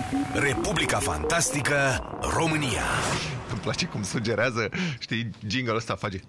Republica Fantastică România. Îmi place cum sugerează, știi, jingle-ul ăsta face...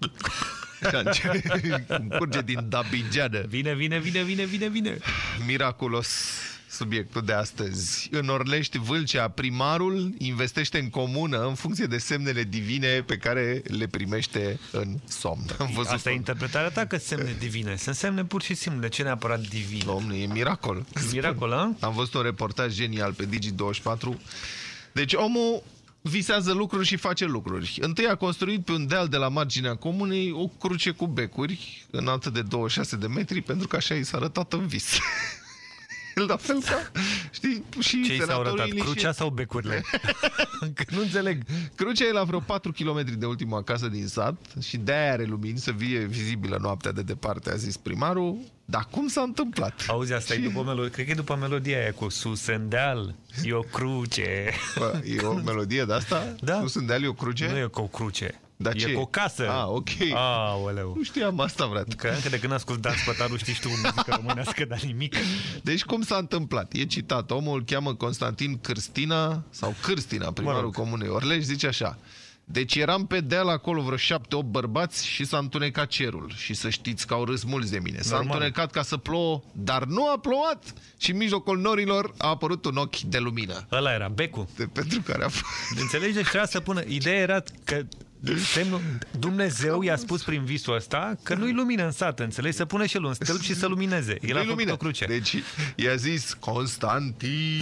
cum curge din Dabigeană. Vine. Miraculos subiectul de astăzi. În Orlești, Vâlcea, primarul investește în comună în funcție de semnele divine pe care le primește în somn. Asta e interpretarea ta, că semne divine. Sunt semne pur și simplu. De ce neapărat divine? Dom'le, e miracol. E miracol, a? Am văzut un reportaj genial pe Digi24. Deci omul visează lucruri și face lucruri. Întâi a construit pe un deal de la marginea comunei o cruce cu becuri înaltă de 26 de metri, pentru că așa i s-a arătat în vis. La fel ca, știi, și ce s-au arătat? Crucea sau becurile? Că nu înțeleg. Crucea e la vreo 4 km de ultima casă din sat și de-aia are lumini să fie vizibilă noaptea de departe, a zis primarul. Dar cum s-a întâmplat? Auzi, asta e după melodie. Cred că e după melodia aia cu sus în deal, e o cruce. Bă, e o melodie de asta? Da. Sus în deal e o cruce? Nu e o cruce. Dar e ce? cu o casă. Ah, ok. Aoleu. Nu știam asta, frate. Că încă de când ascult Dan Spătaru știi tu muzică românească, dar nimic. Deci cum s-a întâmplat? E citat. Omul îl cheamă Constantin Cârstina, sau Cârstina, primarul comunei Orlești, zice așa: deci eram pe deal acolo vreo 7-8 bărbați și s-a întunecat cerul. Și să știți că au râs mulți de mine. S-a întunecat ca să plouă, dar nu a plouat. Și în mijlocul norilor a apărut un ochi de lumină. Ăla era becul. Pentru care a... Înțelegi? Deci trebuia să pună... Ideea era că Dumnezeu i-a spus prin visul ăsta că nu-i lumină în sat, înțelegi? Să pune și el un stâlp și să lumineze. El a făcut o cruce. Deci i-a zis: Constantine,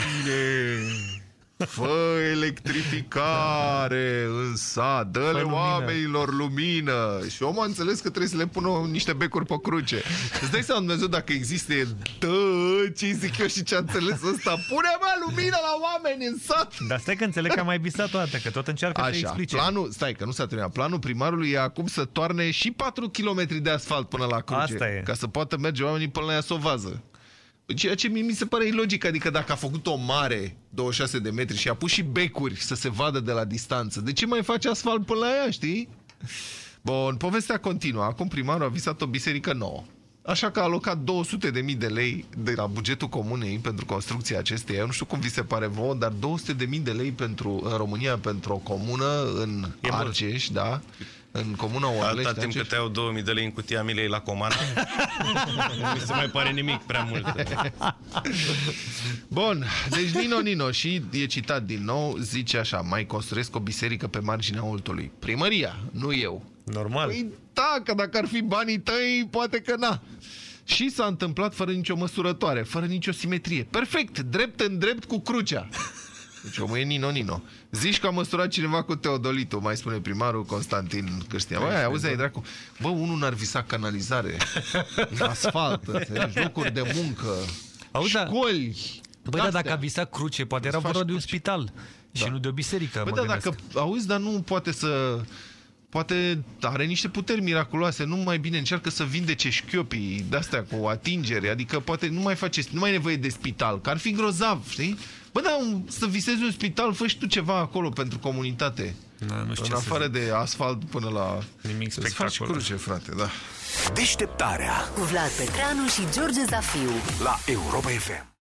fă electrificare în sat, dă-le oamenilor lumină. Și omul a înțeles că trebuie să le pună niște becuri pe cruce. Îți dai seama, Dumnezeu, dacă există, ce zic eu și ce a înțeles ăsta? Pune-mă lumină la oameni în sat. Dar stai că înțeleg că am mai visat o dată, că tot încearcă să explice. Planul, stai că nu s-a terminat. Planul primarului e acum să toarne și 4 km de asfalt până la cruce. Asta e. Ca să poată merge oamenii până la ea să o vază. Ceea ce mi se pare ilogic, adică dacă a făcut o mare 26 de metri și a pus și becuri să se vadă de la distanță, de ce mai face asfalt până la ea, știi? Bun, povestea continuă. Acum primarul a visat o biserică nouă. Așa că a alocat 200.000 de lei de la bugetul comunei pentru construcția acesteia. Eu nu știu cum vi se pare vouă, dar 200.000 de lei în România pentru o comună în Argeș, da? În comuna Orlești. Atâta timp cât te iau 2000 de lei în cutia Milei la comană, nu mi se mai pare nimic prea mult. Bun, deci Nino și e citat din nou, zice așa: mai construiesc o biserică pe marginea Oltului. Primăria, nu eu. Normal. Păi da, că dacă ar fi banii tăi, poate că na. Și s-a întâmplat fără nicio măsurătoare, fără nicio simetrie. Perfect, drept în drept cu crucea. Deci omul e Nino. Zici că a măsurat cineva cu teodolitul, mai spune primarul Constantin Cârstina. Băi, auzi-ai, dracu. Bă, unul n-ar visa canalizare, asfalt, locuri de muncă, școli. Băi, dar dacă a visat cruce, poate era vorba de un spital și nu de o biserică. Băi, dar dacă, auzi, dar nu poate să... Poate are niște puteri miraculoase, nu mai bine încearcă să vindece șchiopii de-astea cu atingere, adică poate nu mai ai nevoie de spital, că ar fi grozav, știi? Bă, dar să visezi un spital, fă și tu ceva acolo pentru comunitate. Nu știu, în afară de asfalt până la... Nimic spectaculos. Îți faci cruce, frate, da. Deșteptarea cu Vlad Petreanu și George Zafiu la Europa FM.